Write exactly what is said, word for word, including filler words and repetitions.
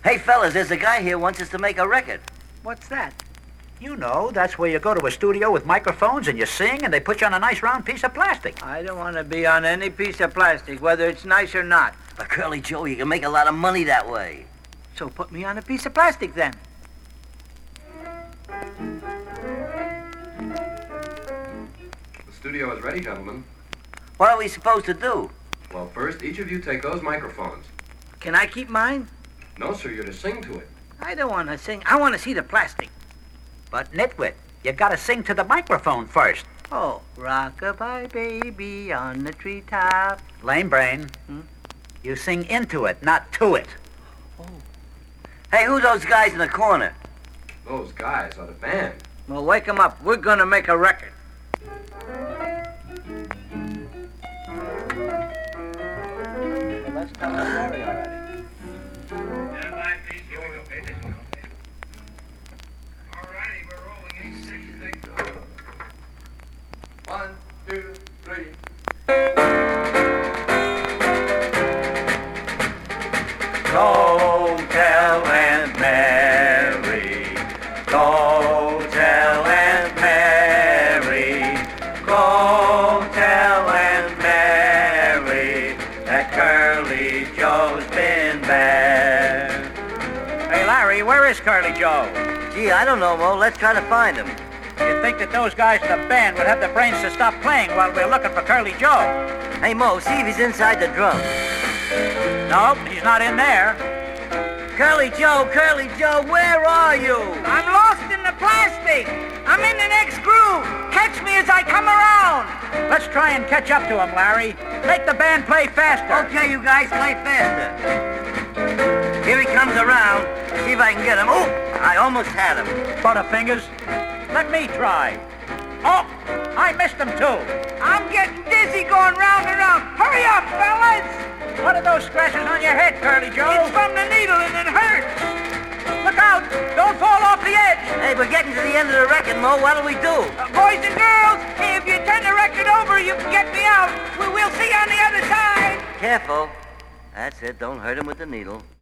Hey, fellas, there's a guy here wants us to make a record. What's that? You know, that's where you go to a studio with microphones and you sing and they put you on a nice round piece of plastic. I don't want to be on any piece of plastic, whether it's nice or not. But Curly Joe, you can make a lot of money that way. So put me on a piece of plastic then. The studio is ready, gentlemen. What are we supposed to do? Well, first, each of you take those microphones. Can I keep mine? No, sir, you're to sing to it. I don't want to sing. I want to see the plastic. But, Nitwit, you gotta sing to the microphone first. Oh, rock-a-bye baby on the treetop. Lame brain. Hmm? You sing into it, not to it. Hey, who are those guys in the corner? Those guys are the band. Well, wake 'em up. We're going to make a record. Let's tell the story already. One, two, three. Go tell Aunt Mary. Go tell Aunt Mary. Go tell Aunt Mary that Curly Joe's been bad. Hey, Larry, where is Curly Joe? Gee, I don't know, Mo. Let's try to find him. You'd think that those guys in the band would have the brains to stop playing while we're looking for Curly Joe. Hey, Mo, see if he's inside the drum. Nope, he's not in there. Curly Joe, Curly Joe, where are you? I'm lost in the plastic. I'm in the next groove. Catch me as I come around. Let's try and catch up to him, Larry. Make the band play faster. Okay, you guys, play faster. Here he comes around. See if I can get him. Oh, I almost had him. Butterfingers, let me try. Oh, I missed him too. I'm getting dizzy going round and round. Hurry up, fellas. What are those scratches on your head, Curly Joe? It's from the needle and it hurts. Look out! Don't fall off the edge! Hey, we're getting to the end of the record, Mo. What'll we do? Uh, boys and girls, if you turn the record over, you can get me out. We- We'll see you on the other side. Careful. That's it. Don't hurt him with the needle.